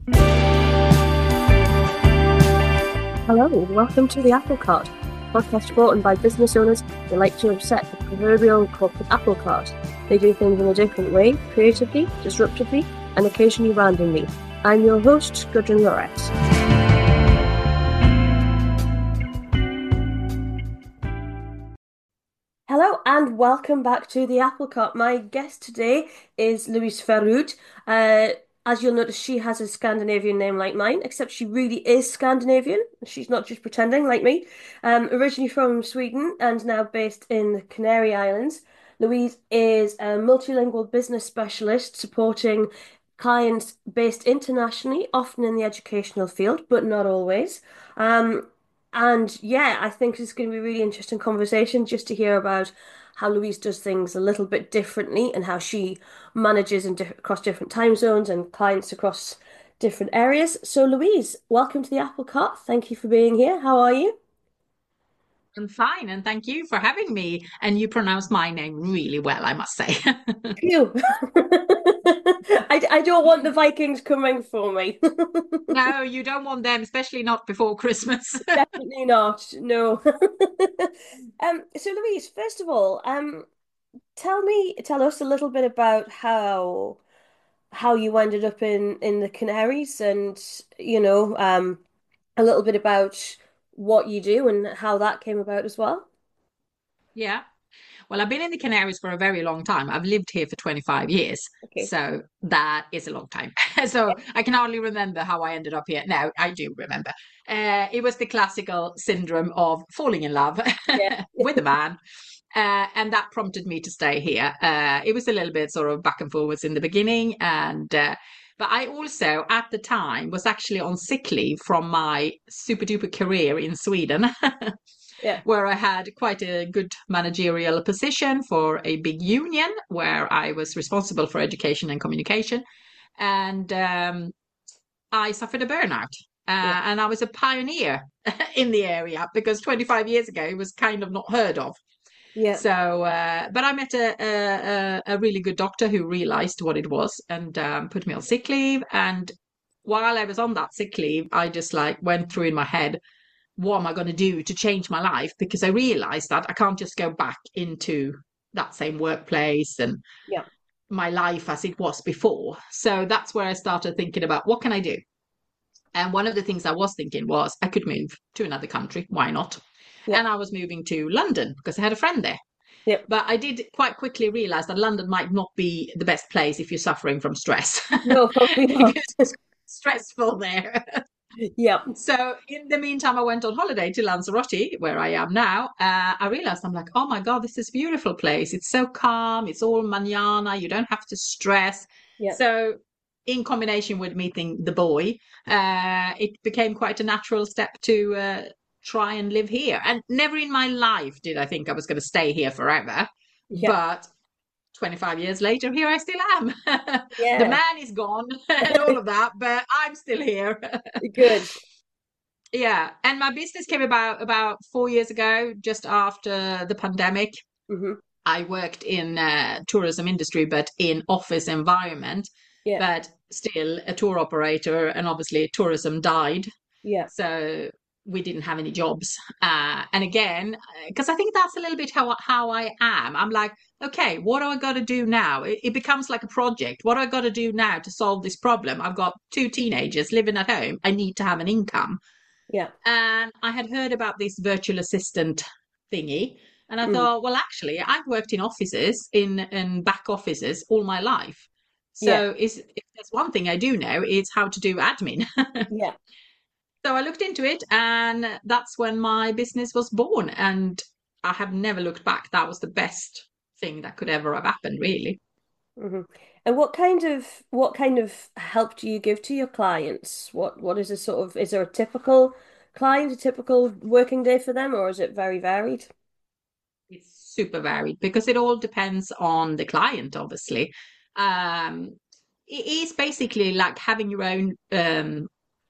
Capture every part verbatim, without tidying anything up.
Hello, welcome to the Apple Cart, a podcast brought in by business owners who like to upset the proverbial corporate apple cart. They do things in a different way, creatively, disruptively, and occasionally randomly. I'm your host, Gudrun Lorette. Hello and welcome back to the Apple Cart. My guest today is Louise Verhoed. Uh, as you'll notice, she has a Scandinavian name like mine, except she really is Scandinavian. She's not just pretending like me. Um, originally from Sweden and now based in the Canary Islands, Louise is a multilingual business specialist supporting clients based internationally, often in the educational field, but not always. Um, and yeah, I think it's going to be a really interesting conversation just to hear about how Louise does things a little bit differently and how she manages in di across different time zones and clients across different areas. So, Louise, welcome to the Apple Cart. Thank you for being here. How are you? I'm fine, and thank you for having me. And you pronounce my name really well, I must say. Phew. I, I don't want the Vikings coming for me. No, you don't want them, especially not before Christmas. Definitely not. No. Um, so Louise, first of all, um, tell me, tell us a little bit about how how you ended up in in the Canaries and you know um a little bit about what you do and how that came about as well. Yeah. Well, I've been in the Canaries for a very long time. I've lived here for twenty-five years. Okay. So that is a long time. So I can hardly remember how I ended up here. No, I do remember. Uh, it was the classical syndrome of falling in love Yeah. with a man. Uh, and that prompted me to stay here. Uh, it was a little bit sort of back and forwards in the beginning. And uh, but I also, at the time, was actually on sick leave from my super duper career in Sweden. Yeah. Where I had quite a good managerial position for a big union where I was responsible for education and communication. And um, I suffered a burnout. Yeah. Uh, and I was a pioneer in the area because twenty-five years ago it was kind of not heard of. Yeah. So, uh, but I met a, a, a really good doctor who realized what it was and um, put me on sick leave. And while I was on that sick leave, I just like went through in my head, what am I going to do to change my life? Because I realized that I can't just go back into that same workplace and Yeah. my life as it was before. So that's where I started thinking about what can I do? And one of the things I was thinking was I could move to another country. Why not? Yeah. And I was moving to London because I had a friend there. Yeah. But I did quite quickly realize that London might not be the best place if you're suffering from stress No, probably not. because it's stressful there. Yeah. So in the meantime, I went on holiday to Lanzarote, where I am now. Uh, I realized I'm like, oh my God, this is a beautiful place. It's so calm. It's all manana. You don't have to stress. Yeah. So in combination with meeting the boy, uh, it became quite a natural step to uh, try and live here. And never in my life did I think I was going to stay here forever. Yeah. But twenty-five years later, here I still am. The Yeah. man is gone and all of that, but I'm still here. Good. Yeah, and my business came about about four years ago, just after the pandemic. Hmm. I worked in uh, tourism industry, but in office environment, Yeah. but still a tour operator, and obviously tourism died, Yeah. so we didn't have any jobs. Uh, and again, because I think that's a little bit how how I am. I'm like, okay, what do I got to do now? It, it becomes like a project. What do I got to do now to solve this problem? I've got two teenagers living at home. I need to have an income. Yeah. And I had heard about this virtual assistant thingy. And I Mm. thought, well, actually, I've worked in offices, in, in back offices all my life. Yeah. So is, if there's one thing I do know, it's how to do admin. Yeah. So I looked into it, and that's when my business was born. And I have never looked back. That was the best thing that could ever have happened, really. Hmm. And what kind of what kind of help do you give to your clients? What what is a sort of is there a typical client, a typical working day for them, or is it very varied? It's super varied because it all depends on the client, obviously. Um, it is basically like having your own um,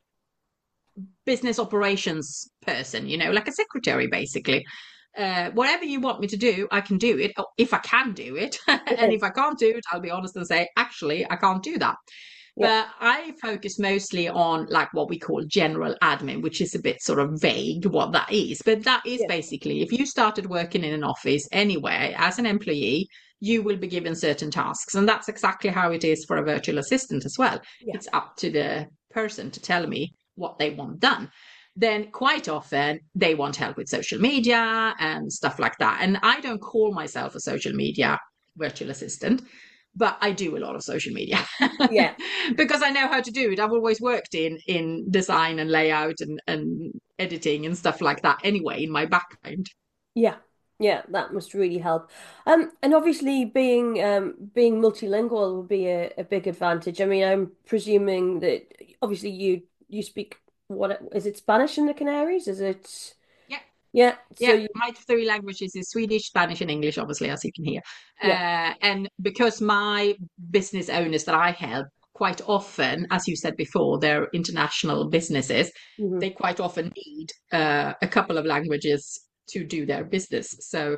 business operations person, you know, like a secretary, basically. Uh, whatever you want me to do, I can do it if I can do it. And if I can't do it, I'll be honest and say, actually, I can't do that. Yeah. But I focus mostly on like what we call general admin, which is a bit sort of vague what that is. But that is Yeah. basically if you started working in an office anywhere as an employee, you will be given certain tasks. And that's exactly how it is for a virtual assistant as well. Yeah. It's up to the person to tell me what they want done. Then quite often they want help with social media and stuff like that. And I don't call myself a social media virtual assistant, but I do a lot of social media Yeah. because I know how to do it. I've always worked in in design and layout and, and editing and stuff like that anyway in my background. Yeah. Yeah, that must really help. Um, and obviously being um being multilingual would be a, a big advantage. I mean, I'm presuming that obviously you you speak what is it Spanish in the Canaries? Is it Yeah, yeah, so yeah. you My three languages is Swedish, Spanish, and English, obviously, as you can hear. yeah. Uh, and because my business owners that I help quite often, as you said before, they're international businesses, Hmm. they quite often need uh, a couple of languages to do their business. So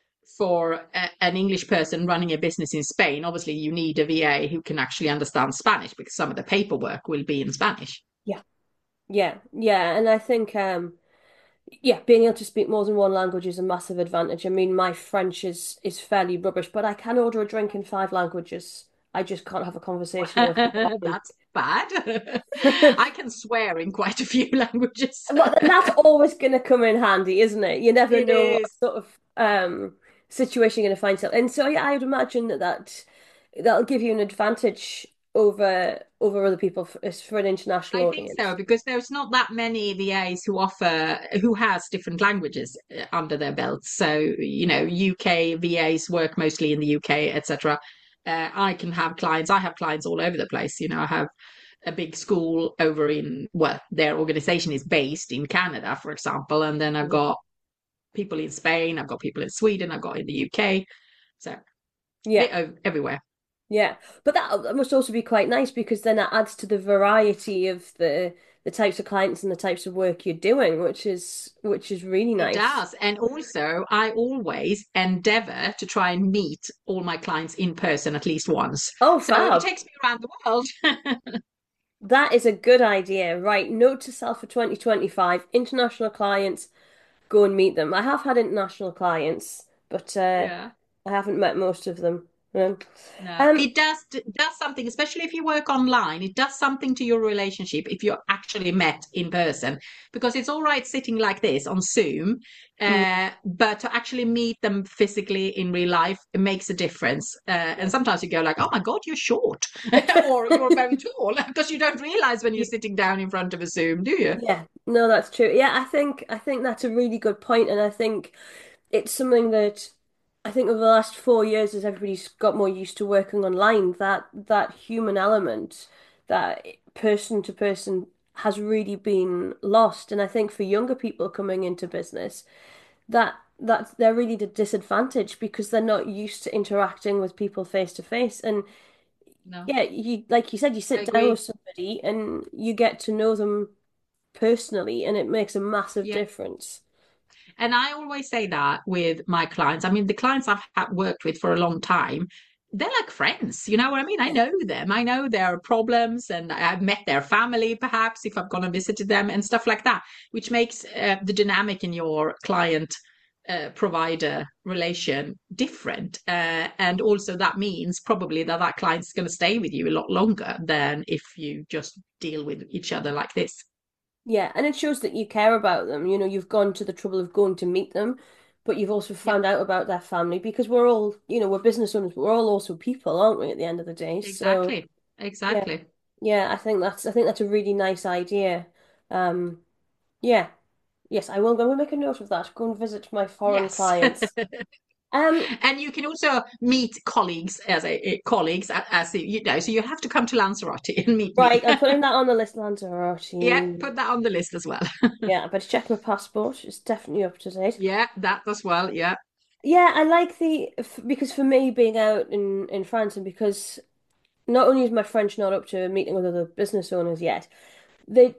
for a, an English person running a business in Spain, obviously you need a V A who can actually understand Spanish because some of the paperwork will be in Spanish. Yeah. Yeah. Yeah, and I think um yeah, being able to speak more than one language is a massive advantage. I mean, my French is is fairly rubbish, but I can order a drink in five languages. I just can't have a conversation with somebody. That's bad. I can swear in quite a few languages. Well, then that's always going to come in handy, isn't it? You never It know what is. sort of um, situation you're going to find yourself. And so, yeah, I would imagine that, that that'll give you an advantage over over other people for, for an international I think so audience. because there's not that many V As who offer who has different languages uh, under their belts. So you know, U K V As work mostly in the U K, et cetera. Uh, I can have clients. I have clients all over the place. You know, I have a big school over in well, their organization is based in Canada, for example, and then I've Mhm. got people in Spain, I've got people in Sweden, I've got in the U K, so a Yeah. bit of everywhere. Yeah, but that that must also be quite nice because then it adds to the variety of the the types of clients and the types of work you're doing, which is which is really It nice. does. And also, I always endeavor to try and meet all my clients in person at least once. Oh, So it fab. takes me around the world. That is a good idea. Right, note to self for twenty twenty-five, international clients, go and meet them. I have had international clients, but uh, Yeah. I haven't met most of them. Um, No, um, it does does something, especially if you work online. It does something to your relationship if you're actually met in person, because it's all right sitting like this on Zoom, mm, uh, but to actually meet them physically in real life, it makes a difference. Uh, and sometimes you go like, "Oh my God, you're short," or "You're very tall," because you don't realize when you're sitting down in front of a Zoom, do you? yeah, no, that's true. Yeah, I think I think that's a really good point, and I think it's something that I think over the last four years, as everybody's got more used to working online, that that human element, that person to person has really been lost. And I think for younger people coming into business, that that they're really the disadvantage because they're not used to interacting with people face to face. And No, yeah, you like you said, you I sit down with agree. somebody and you get to know them personally, and it makes a massive Yeah. difference. And I always say that with my clients. I mean, the clients I've had worked with for a long time, they're like friends. You know what I mean? I Yeah. know them. I know their problems, and I've met their family, perhaps if I've gone and visited them, and stuff like that, which makes uh, the dynamic in your client uh, provider relation different. Uh, and also, that means probably that that client's going to stay with you a lot longer than if you just deal with each other like this. Yeah, and it shows that you care about them. You know, you've gone to the trouble of going to meet them, but you've also Yeah, found out about their family because we're all, you know, we're business owners, but we're all also people, aren't we, at the end of the day? So, exactly. yeah, Exactly. yeah, I think that's I think that's a really nice idea. Um, yeah, yes, I will go and make a note of that. Go and visit my foreign Yes. clients. Um, And you can also meet colleagues as a, a- colleagues a- as a, you know, so you have to come to Lanzarote and meet me. right, I'm putting that on the list, Yeah, Lanzarote. put that on the list as well. Yeah, I better check my passport. It's definitely up to date. Yeah, that as well. Yeah. Yeah, I like the f- because for me being out in in France and because not only is my French not up to meeting with other business owners yet, they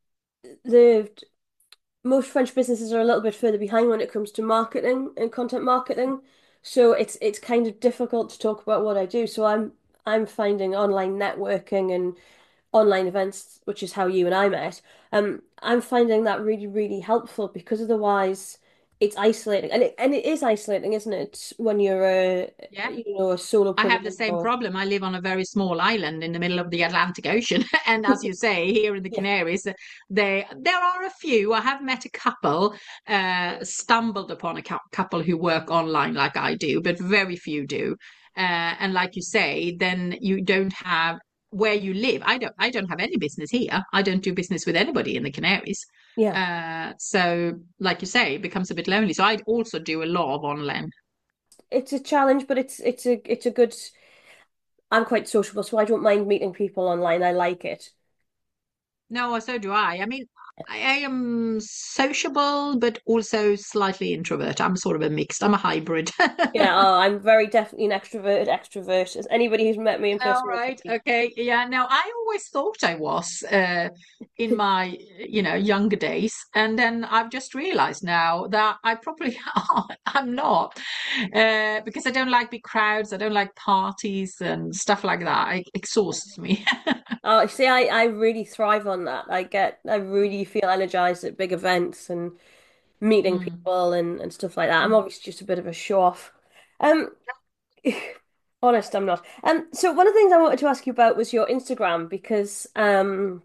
the most French businesses are a little bit further behind when it comes to marketing and content marketing. So it's it's kind of difficult to talk about what I do. So I'm I'm finding online networking and online events, which is how you and I met, um, I'm finding that really, really helpful because otherwise it's isolating. And it and it is isolating, isn't it, when you're a Yeah. you know, a I have the solopreneur same or problem. I live on a very small island in the middle of the Atlantic Ocean, and as you say, here in the yeah. Canaries, they there are a few. I have met a couple, uh, stumbled upon a cou- couple who work online like I do, but very few do. Uh, and like you say, then you don't have where you live. I don't. I don't have any business here. I don't do business with anybody in the Canaries. Yeah. Uh, so, like you say, it becomes a bit lonely. So I also do a lot of online. It's a challenge, but it's it's a it's a good I'm quite sociable, so I don't mind meeting people online. I like it. No, so do I. I mean, I, I am sociable, but also slightly introvert. I'm sort of a mixed. I'm a hybrid. Yeah, oh, I'm very definitely an extroverted extrovert. As anybody who's met me in All person will tell right. you. Okay. Yeah. Now, I always thought I was uh, in my, you know, younger days, and then I've just realized now that I probably I'm not, uh, because I don't like big crowds. I don't like parties and stuff like that. It exhausts me. Oh, see, I, I really thrive on that. I get, I really feel energized at big events and meeting Mm. people and, and stuff like that. I'm Mm. obviously just a bit of a show off. Um, honest, I'm not. Um, so one of the things I wanted to ask you about was your Instagram because um,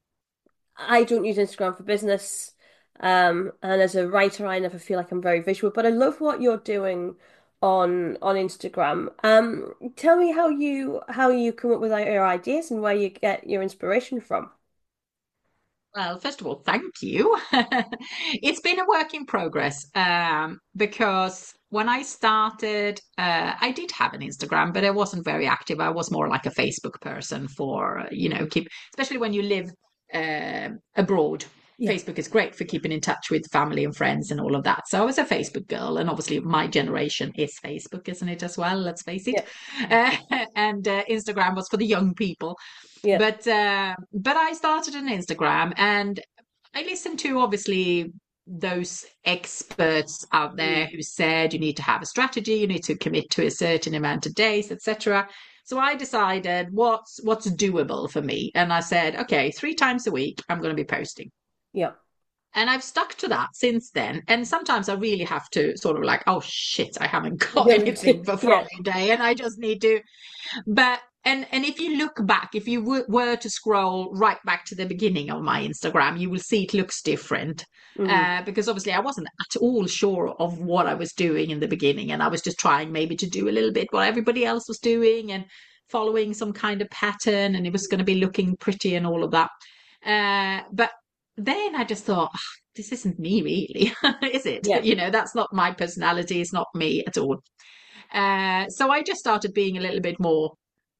I don't use Instagram for business. Um, and as a writer, I never feel like I'm very visual, but I love what you're doing on on Instagram. Um, tell me how you how you come up with your ideas and where you get your inspiration from. Well, first of all, thank you. It's been a work in progress um, because when I started, uh, I did have an Instagram, but I wasn't very active. I was more like a Facebook person for, you know, keep, especially when you live uh, abroad. Yeah. Facebook is great for keeping in touch with family and friends and all of that. So I was a Facebook girl, and obviously my generation is Facebook, isn't it, as well? Let's face it. Yeah. Uh, and uh, Instagram was for the young people. Yeah. But uh, but I started an Instagram, and I listened to obviously those experts out Mm. there who said you need to have a strategy, you need to commit to a certain amount of days, et cetera. So I decided what's what's doable for me, and I said, okay, three times a week I'm going to be posting. Yeah. And I've stuck to that since then. And sometimes I really have to sort of like, oh shit, I haven't got anything for Yeah. Friday, and I just need to but and and if you look back, if you w- were to scroll right back to the beginning of my Instagram, you will see it looks different. Mm. Uh, because obviously I wasn't at all sure of what I was doing in the beginning, and I was just trying maybe to do a little bit what everybody else was doing and following some kind of pattern, and it was going to be looking pretty and all of that. Uh, but then I just thought, "Ah, this isn't me really, is it? Yeah. You know, that's not my personality. It's not me at all. Uh, so I just started being a little bit more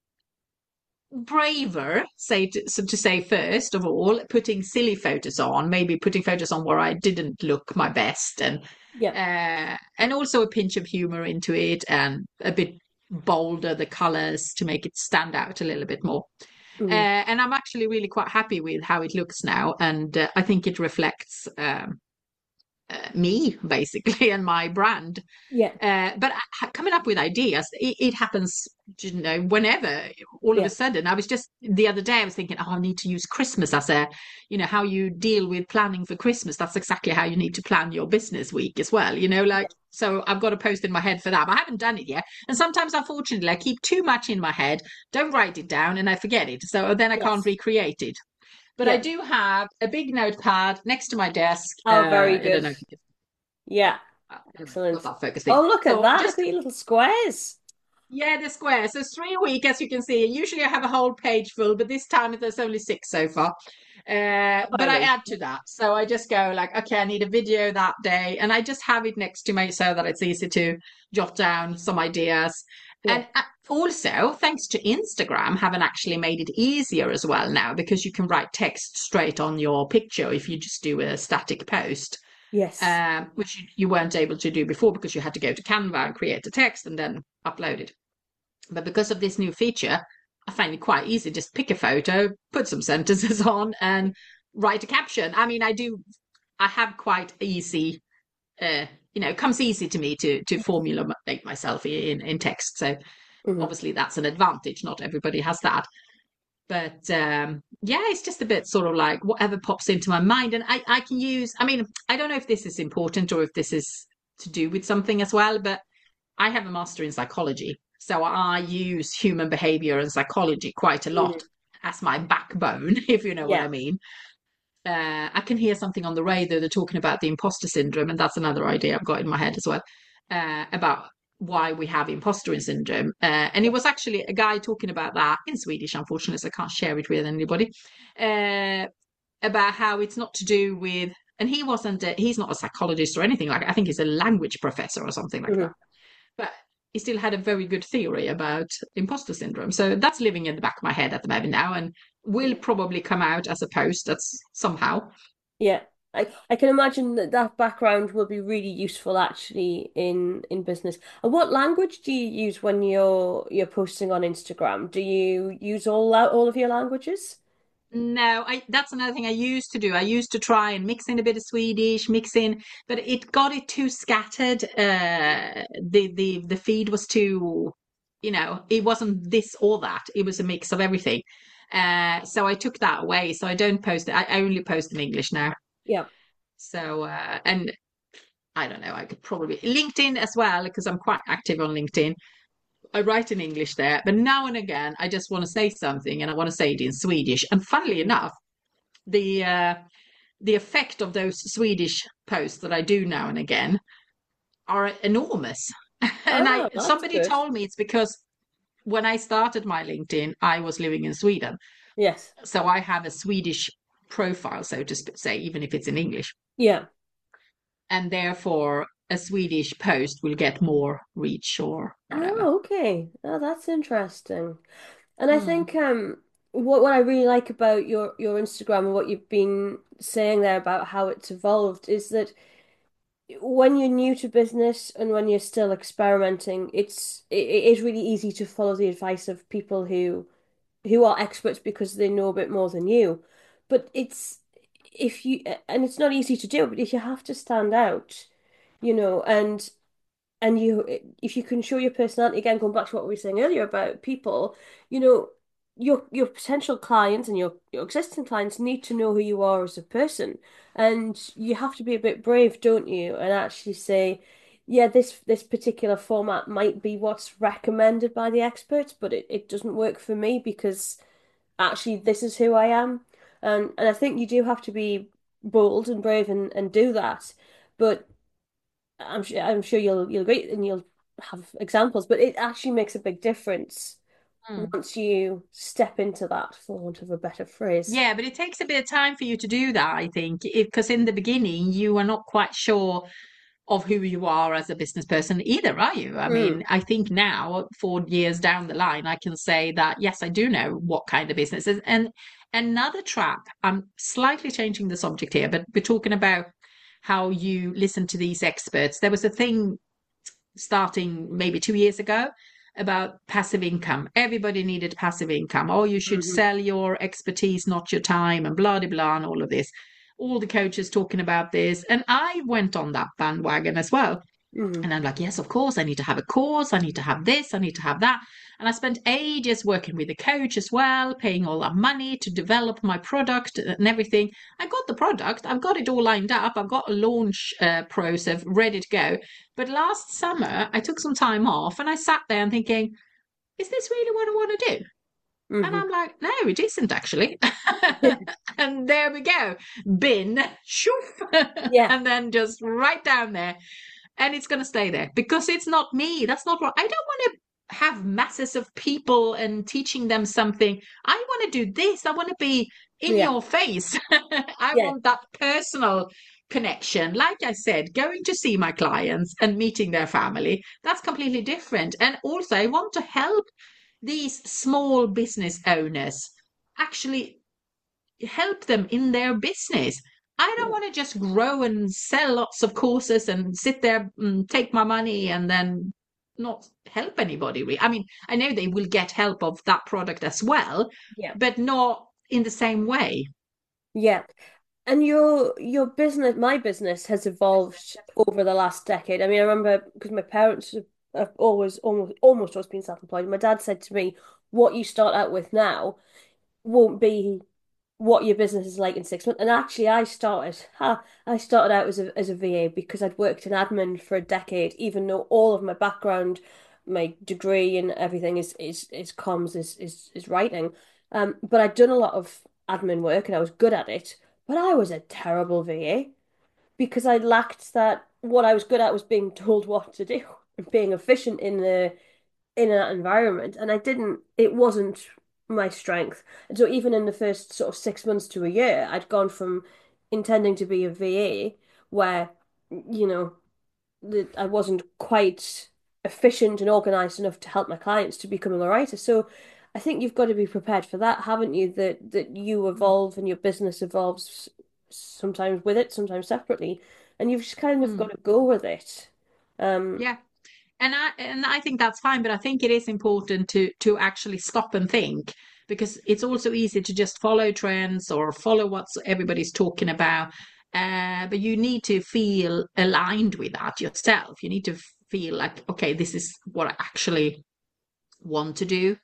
braver, say to, so to say first of all, putting silly photos on, maybe putting photos on where I didn't look my best, and Yeah. uh, and also a pinch of humor into it, and a bit bolder the colors to make it stand out a little bit more. Mm. Uh, and I'm actually really quite happy with how it looks now, and uh, I think it reflects um, uh, me basically and my brand. Yeah. Uh, but coming up with ideas, it, it happens, you know, whenever. All of a Yeah. sudden, I was just the other day, I was thinking, oh, I need to use Christmas as a, you know, how you deal with planning for Christmas. That's exactly how you need to plan your business week as well. You know, like so, I've got a post in my head for that. But I haven't done it yet, and sometimes, unfortunately, I keep too much in my head, don't write it down, and I forget it. So then I can't Yes. recreate it. But I Yeah. do have a big notepad next to my desk. Uh, Oh, very I don't good. know if you Yeah. can, anyway, got Excellent. that focus thing. Oh, look at So that. Look just at your little squares. yeah, the square. So it's three a week, as you can see. Usually I have a whole page full, but this time there's only six so far. Uh, but I Smiling. add to that. So I just go like, okay, I need a video that day, and I just have it next to me so that it's easy to jot down some ideas. Yeah. And uh, also, thanks to Instagram, haven't actually made it easier as well now because you can write text straight on your picture if you just do a static post, Yes. um, which you, you weren't able to do before because you had to go to Canva and create the text and then upload it. But because of this new feature, I find it quite easy. Just pick a photo, put some sentences on, and write a caption. I mean, I do, I have quite easy, uh, you know, it comes easy to me to to formulate myself in in text. So Hmm. Obviously, that's an advantage. Not everybody has that. But um, yeah, it's just a bit sort of like whatever pops into my mind. And I, I can use, I mean, I don't know if this is important or if this is to do with something as well, but I have a master in psychology. So I use human behavior and psychology quite a lot Hmm. as my backbone, if you know what Yeah. I mean. Uh, I can hear something on the radio, they're talking about the imposter syndrome, and that's another idea I've got in my head as well, uh, about why we have imposter syndrome. Uh, and it was actually a guy talking about that in Swedish, unfortunately, so I can't share it with anybody, uh, about how it's not to do with, and he wasn't, a, he's not a psychologist or anything like that. I think he's a language professor or something like that. Hmm. But he still had a very good theory about imposter syndrome. So that's living in the back of my head at the moment now, and will probably come out as a post that's somehow. Yeah. I, I can imagine that that background will be really useful actually in in business. And what language do you use when you're you're posting on Instagram? Do you use all la- all of your languages? No, I that's another thing I used to do. I used to try and mix in a bit of Swedish, mix in, but it got it too scattered. Uh, the the the feed was too, you know, it wasn't this or that. It was a mix of everything. Uh, so I took that away. So I don't post it. I only post in English now. Yeah. So uh, and I don't know. I could probably LinkedIn as well because I'm quite active on LinkedIn. I write in English there, but now and again I just want to say something and I want to say it in Swedish. And funnily enough, the uh, the effect of those Swedish posts that I do now and again are enormous. And I Oh, that's somebody good. told me it's because when I started my LinkedIn, I was living in Sweden, Yes. so I have a Swedish profile, so to say, even if it's in English, Yeah. and therefore a Swedish post will get more reach or whatever. Oh, okay. Oh, that's interesting. And I Mm, think um what what I really like about your your Instagram and what you've been saying there about how it's evolved is that when you're new to business and when you're still experimenting, it's it, it is really easy to follow the advice of people who who are experts because they know a bit more than you. But it's if you and it's not easy to do, but if you have to stand out, you know, and and you if you can show your personality again, going back to what we were saying earlier about people, you know, your your potential clients and your, your existing clients need to know who you are as a person. And you have to be a bit brave, don't you? And actually say, yeah, this this particular format might be what's recommended by the experts, but it, it doesn't work for me because actually this is who I am. And and I think you do have to be bold and brave and, and do that. But I'm sure I'm sure you'll you'll agree and you'll have examples, but it actually makes a big difference mm. once you step into that, for want of a better phrase. Yeah, but it takes a bit of time for you to do that, I think, because in the beginning you are not quite sure of who you are as a business person either, are you? I mean, Mm. I think now, four years down the line, I can say that yes, I do know what kind of business is. And another trap, I'm slightly changing the subject here, but we're talking about how you listen to these experts. There was a thing starting maybe two years ago about passive income. Everybody needed passive income. Oh, you should Hmm. sell your expertise, not your time, and blah, blah, blah, and all of this. All the coaches talking about this. And I went on that bandwagon as well. Hmm. And I'm like, yes, of course, I need to have a course. I need to have this. I need to have that. And I spent ages working with the coach as well, paying all that money to develop my product and everything. I got the product. I've got it all lined up. I've got a launch uh, process ready to go. But last summer, I took some time off and I sat there and thinking, is this really what I want to do? And Hmm. I'm like, no, it isn't actually. And there we go. Bin, shoof, Yeah. and then just right down there. And it's going to stay there because it's not me. That's not what I don't want to have masses of people and teaching them something. I want to do this. I want to be in Yeah. your face. I Yeah. want that personal connection. Like I said, going to see my clients and meeting their family, that's completely different. And also, I want to help these small business owners actually help them in their business. I don't Yeah. want to just grow and sell lots of courses and sit there and take my money and then not help anybody. Really. I mean, I know they will get help of that product as well, Yeah. but not in the same way. Yeah. And your your business, my business has evolved over the last decade. I mean, I remember because my parents I've always almost almost always been self-employed. My dad said to me, "What you start out with now won't be what your business is like in six months." And actually, I started, ha, I started out as a as a V A because I'd worked in admin for a decade, even though all of my background, my degree and everything is is is comms is is is writing. Um, but I'd done a lot of admin work and I was good at it. But I was a terrible V A because I lacked that. What I was good at was being told what to do and being efficient in the in that environment, and I didn't. It wasn't my strength. And so even in the first sort of six months to a year, I'd gone from intending to be a V A, where you know that I wasn't quite efficient and organized enough to help my clients, to becoming a writer. So I think you've got to be prepared for that, haven't you? That that you evolve and your business evolves sometimes with it, sometimes separately, and you've just kind of got Mm. to go with it. Um, Yeah. And I and I think that's fine, but I think it is important to to actually stop and think, because it's also easy to just follow trends or follow what everybody's talking about. Uh, but you need to feel aligned with that yourself. You need to feel like, okay, this is what I actually want to do.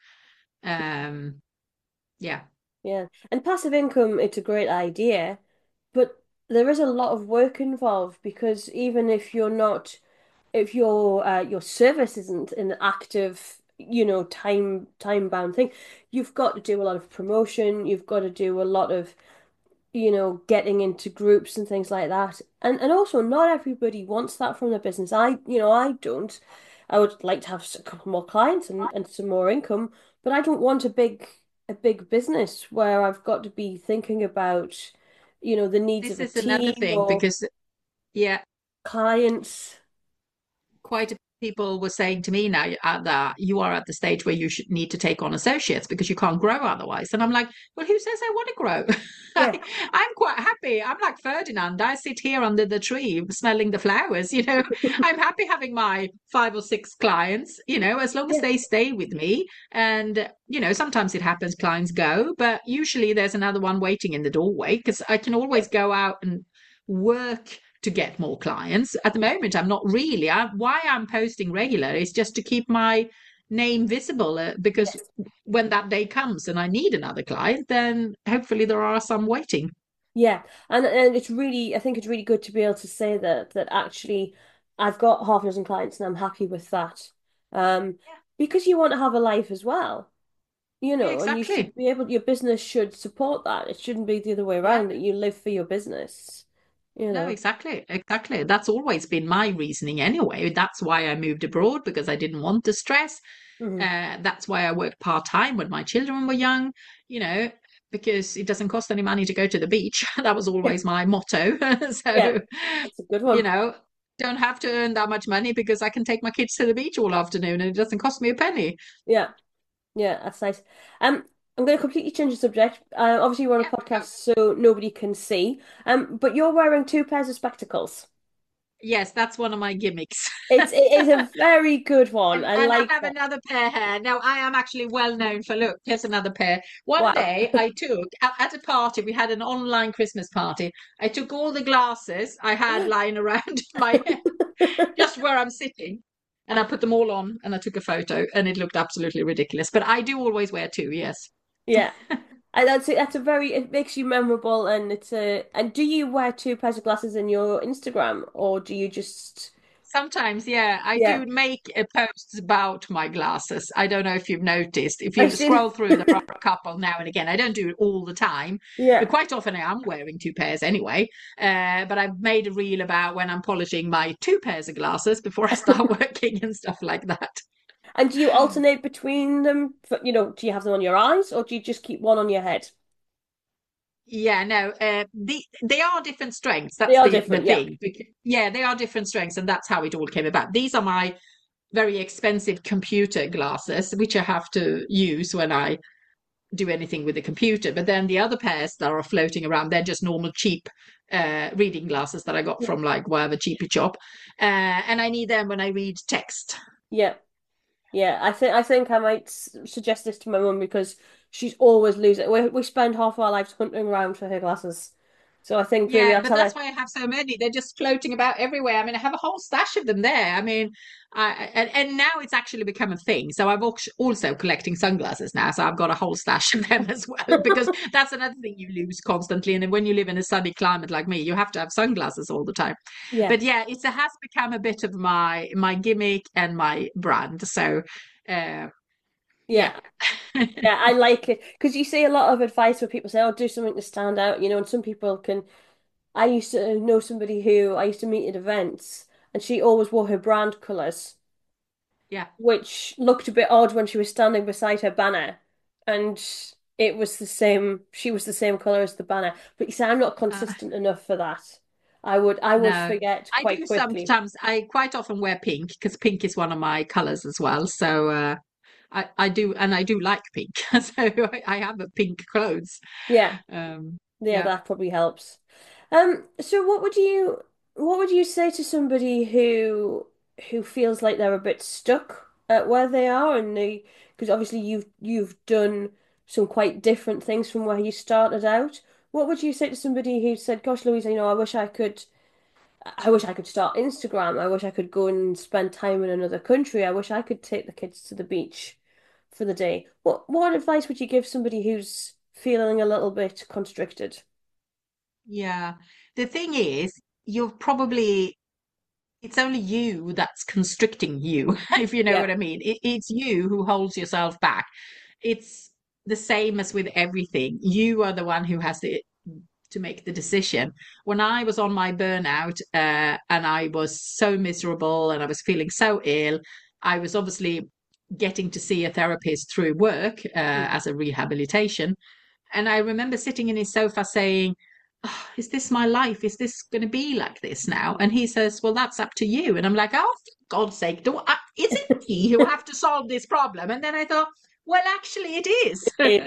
Um, yeah. Yeah. And passive income, it's a great idea, but there is a lot of work involved because even if you're not, if your uh, your service isn't an active, you know, time time bound thing, you've got to do a lot of promotion, you've got to do a lot of you know, getting into groups and things like that. And and also not everybody wants that from their business. I, you know, I don't. I would like to have a couple more clients and, and some more income, but I don't want a big a big business where I've got to be thinking about, you know, the needs This of a is another team thing or because, yeah, clients. quite a people were saying to me now uh, that you are at the stage where you should need to take on associates because you can't grow otherwise. And I'm like, well, who says I want to grow? Yeah. I, I'm quite happy. I'm like Ferdinand. I sit here under the tree smelling the flowers. You know, I'm happy having my five or six clients, you know, as long as Yeah. they stay with me. And, you know, sometimes it happens, clients go, but usually there's another one waiting in the doorway because I can Yeah. always go out and work to get more clients. At the moment, I'm not really. I, why I'm posting regular is just to keep my name visible uh, because Yes. when that day comes and I need another client, then hopefully there are some waiting. Yeah, and and it's really, I think it's really good to be able to say that that actually I've got half a dozen clients and I'm happy with that. Um, because you want to have a life as well, you Yeah, know, and you exactly. should be able, your business should support that. It shouldn't be the other way Yeah. around that you live for your business, you No, know. exactly. Exactly. That's always been my reasoning anyway. That's why I moved abroad because I didn't want the stress. Hmm. Uh, that's why I worked part time when my children were young, you know, because it doesn't cost any money to go to the beach. That was Yeah, always my motto. yeah, So, it's a good you one. know, don't have to earn that much money because I can take my kids to the beach all afternoon and it doesn't cost me a penny. Yeah, yeah, that's nice. Um, I'm going to completely change the subject. Uh, obviously, we're on a Yeah, podcast, go. so nobody can see. Um, but you're wearing two pairs of spectacles. Yes, that's one of my gimmicks. It's it is a very good one. And, I and I like have that. another pair here. Now, I am actually well known for, look, here's another pair. One Wow. day I took, at, at a party, we had an online Christmas party. I took all the glasses I had lying around my head, just where I'm sitting, and I put them all on and I took a photo and it looked absolutely ridiculous. But I do always wear two, yes. Yeah. And that's it. That's a very, it makes you memorable, and it's a, and do you wear two pairs of glasses in your Instagram, or do you just, Sometimes, yeah, I yeah. do make uh, posts about my glasses. I don't know if you've noticed. If I've you seen scroll through, there are a couple now and again. I don't do it all the time, but yeah. quite often I am wearing two pairs anyway. Uh, but I've made a reel about when I'm polishing my two pairs of glasses before I start working and stuff like that. And do you alternate between them? For, you know, do you have them on your eyes, or do you just keep one on your head? Yeah, no, uh, the, they are different strengths. They That's are the the different, yeah. thing. Bec- Yeah, they are different strengths, and that's how it all came about. These are my very expensive computer glasses, which I have to use when I do anything with the computer. But then the other pairs that are floating around, they're just normal cheap uh, reading glasses that I got Yeah. from like wherever cheapy shop. Uh, and I need them when I read text. Yeah. Yeah. I think I think I might s- suggest this to my mum because she's always losing. We we spend half our lives hunting around for her glasses. So I think maybe Yeah, that's but how that's I, why I have so many. They're just floating about everywhere. I mean, I have a whole stash of them there. I mean, I and, and now it's actually become a thing. So I'm al- also collecting sunglasses now. So I've got a whole stash of them as well, because that's another thing you lose constantly. And then when you live in a sunny climate like me, you have to have sunglasses all the time. yeah, But yeah, it has become a bit of my my gimmick and my brand. So uh, yeah. yeah. Yeah, I like it because you see a lot of advice where people say, "Oh, do something to stand out," you know, and some people can. I used to know somebody who I used to meet at events, and she always wore her brand colours, Yeah. which looked a bit odd when she was standing beside her banner, and it was the same. She was the same colour as the banner, but you see, I'm not Uh, consistent enough for that. I would, I would no, forget I quite do quickly. sometimes. I quite often wear pink because pink is one of my colors as well. So uh, I, I do, and I do like pink. So I, I have a pink clothes. Yeah, Um, yeah, yeah. that probably helps. Um, so what would you what would you say to somebody who who feels like they're a bit stuck at where they are and they because obviously you've you've done some quite different things from where you started out. What would you say to somebody who said, "Gosh, Louise, you know, I wish I could I wish I could start Instagram. I wish I could go and spend time in another country. I wish I could take the kids to the beach for the day." What what advice would you give somebody who's feeling a little bit constricted? Yeah. The thing is, you're probably, it's only you that's constricting you, if you know Yeah. what I mean. It, it's you who holds yourself back. It's the same as with everything. You are the one who has the to make the decision. When I was on my burnout uh, and I was so miserable and I was feeling so ill, I was obviously getting to see a therapist through work uh, Mm. as a rehabilitation. And I remember sitting in his sofa saying, oh, is this my life? Is this going to be like this now? And he says, well, that's up to you. And I'm like, oh, for God's sake, do I, is it me who have to solve this problem? And then I thought, well, actually, it is.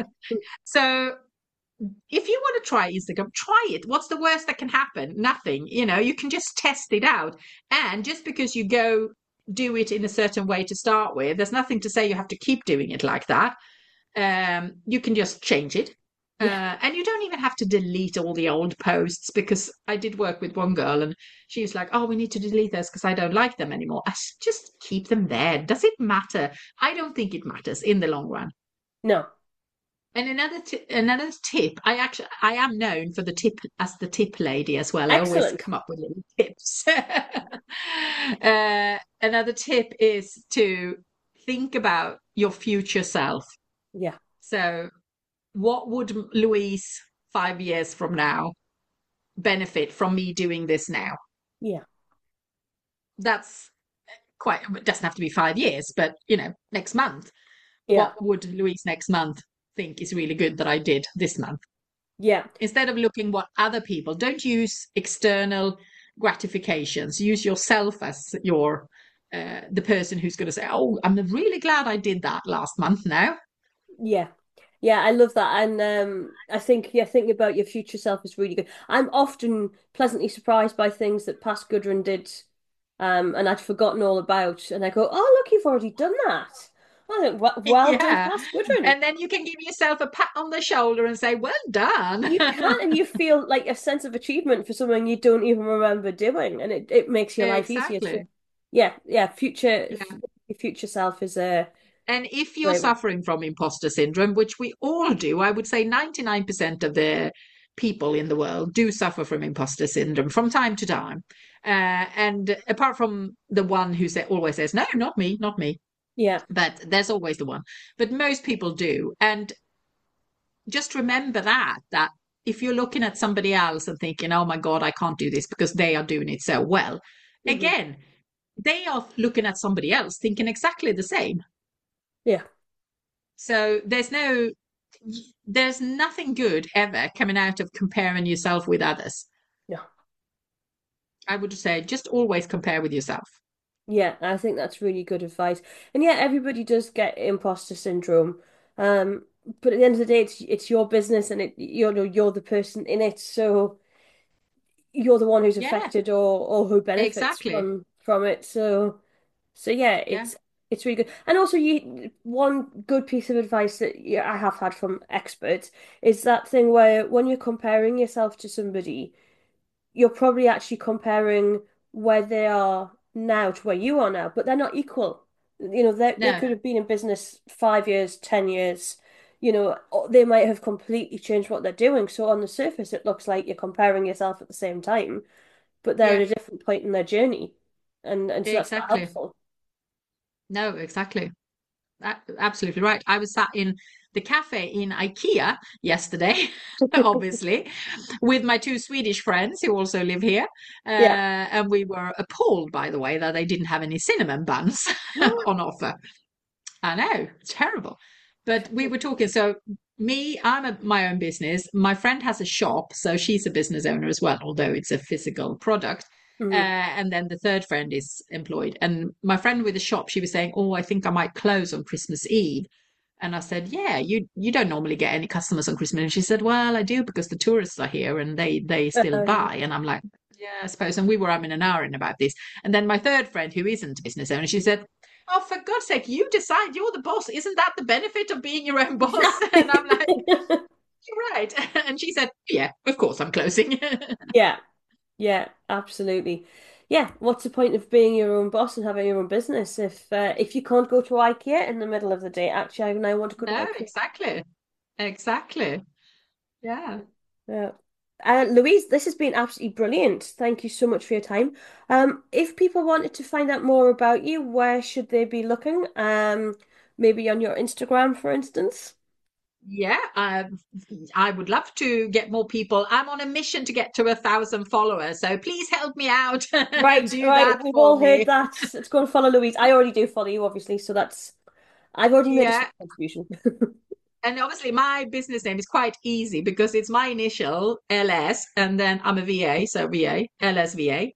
So if you want to try Instagram, try it. What's the worst that can happen? Nothing. You know, you can just test it out. And just because you go do it in a certain way to start with, there's nothing to say you have to keep doing it like that. Um, you can just change it. Yeah. Uh, and you don't even have to delete all the old posts, because I did work with one girl and she was like, oh, we need to delete those because I don't like them anymore. I just keep them there. Does it matter? I don't think it matters in the long run. No. And another t- another tip, I actually I am known for the tip as the tip lady as well. I always Excellent. come up with little tips. uh, another tip is to think about your future self. Yeah. So, what would Louise five years from now benefit from me doing this now? Yeah. That's quite, it doesn't have to be five years, but you know, next month. Yeah. What would Louise next month think is really good that I did this month? Yeah. Instead of looking what other people, don't use external gratifications. Use yourself as your uh, the person who's going to say, oh, I'm really glad I did that last month now. Yeah. Yeah, I love that. And um I think yeah, thinking about your future self is really good. I'm often pleasantly surprised by things that past Gudrun did um and I'd forgotten all about and I go, "Oh, look, you've already done that." I think well, well done, Yeah, past Gudrun. and then you can give yourself a pat on the shoulder and say, well done. You can and you feel like a sense of achievement for something you don't even remember doing and it, it makes your life easier. So Exactly. yeah, yeah, future Yeah. your future self is a And if you're great one. suffering from imposter syndrome, which we all do, I would say ninety-nine percent of the people in the world do suffer from imposter syndrome from time to time. Uh, and apart from the one who say, always says, no, not me, not me, Yeah. but there's always the one. But most people do. And just remember that, that if you're looking at somebody else and thinking, oh my God, I can't do this because they are doing it so well, Hmm. again, they are looking at somebody else thinking exactly the same. Yeah. So there's no, there's nothing good ever coming out of comparing yourself with others. No. I would say just always compare with yourself. Yeah, I think that's really good advice. And yeah, everybody does get imposter syndrome. Um, but at the end of the day, it's it's your business and it you're you're the person in it, so you're the one who's Yeah, affected or or who benefits exactly. from from it. So so yeah, Yeah. it's It's really good. And also, you one good piece of advice that yeah, I have had from experts is that thing where when you're comparing yourself to somebody, you're probably actually comparing where they are now to where you are now, but they're not equal. You know, they they No, could have been in business five years, ten years. You know, or they might have completely changed what they're doing. So on the surface, it looks like you're comparing yourself at the same time, but they're yeah, at a different point in their journey, and and so that's not exactly. helpful. No, exactly. A- Absolutely right. I was sat in the cafe in IKEA yesterday, obviously, with my two Swedish friends who also live here. Uh, Yeah. and we were appalled, by the way, that they didn't have any cinnamon buns on offer. I know, it's terrible. But we were talking, so me, I'm a, my own business. My friend has a shop, so she's a business owner as well, although it's a physical product. Uh, Mhm. and then the third friend is employed. And my friend with the shop, she was saying, "Oh, I think I might close on Christmas Eve." And I said, "Yeah, you you don't normally get any customers on Christmas." And she said, "Well, I do because the tourists are here and they they still Uh, buy." And I'm like, "Yeah, I suppose." And we were umming and ahhing about this. And then my third friend, who isn't a business owner, she said, "Oh, for God's sake, you decide you're the boss. Isn't that the benefit of being your own boss?" And exactly. I'm like, "You're right." And she said, "Yeah, of course I'm closing." Yeah. Yeah, absolutely. Yeah, what's the point of being your own boss and having your own business if uh, if you can't go to IKEA in the middle of the day? Actually, I now want to go to No, IKEA. exactly. Exactly. Yeah. Yeah. Uh, Louise, this has been absolutely brilliant. Thank you so much for your time. Um, if people wanted to find out more about you, where should they be looking? Um, maybe on your Instagram, for instance. Yeah, um, I would love to get more people. I'm on a mission to get to a thousand followers, so please help me out. Right, Do right. that We've for all heard me. that. Let's go and follow Louise. I already do follow you, obviously, so that's I've already made a Yeah, small contribution. and obviously my business name is quite easy because it's my initial L S, and then I'm a V A, so V A, L S V A,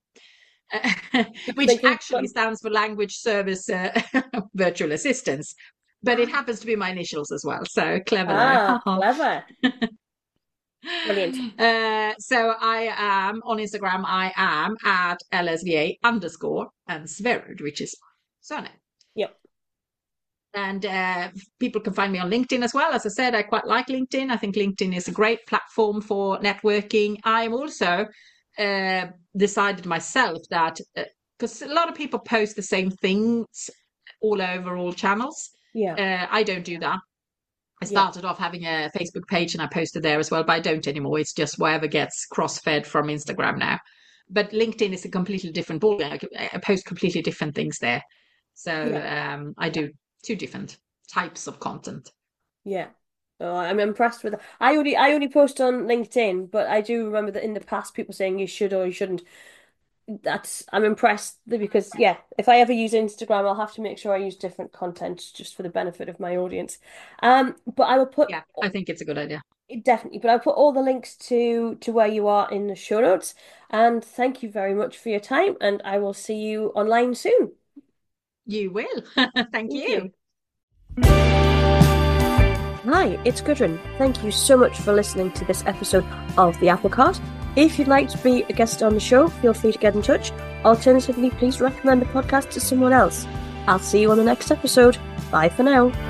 which Thinking actually fun. stands for Language Service uh, Virtual Assistance, but it happens to be my initials as well. So clever there. Ah, clever. Brilliant. Uh, so I am on Instagram. I am at L S V A underscore and Sverud, which is surname. Yep. And uh, people can find me on LinkedIn as well. As I said, I quite like LinkedIn. I think LinkedIn is a great platform for networking. I am also uh, decided myself that because uh, a lot of people post the same things all over all channels. Yeah. Uh, I don't do that. I Yeah. started off having a Facebook page and I posted there as well, but I don't anymore. It's just whatever gets cross-fed from Instagram now. But LinkedIn is a completely different ballgame. I I post completely different things there. So Yeah. um, I do two different types of content. Yeah. Oh, I'm impressed with that. I only I only post on LinkedIn, but I do remember that in the past people saying you should or you shouldn't. That's I'm impressed because yeah, if I ever use Instagram, I'll have to make sure I use different content just for the benefit of my audience. Um, but I will put Yeah, I think it's a good idea. definitely, but I'll put all the links to to where you are in the show notes. And thank you very much for your time, and I will see you online soon. You will. Thank Thank you. you. Hi, it's Gudrun. Thank you so much for listening to this episode of The Apple Cart. If you'd like to be a guest on the show, feel free to get in touch. Alternatively, please recommend the podcast to someone else. I'll see you on the next episode. Bye for now.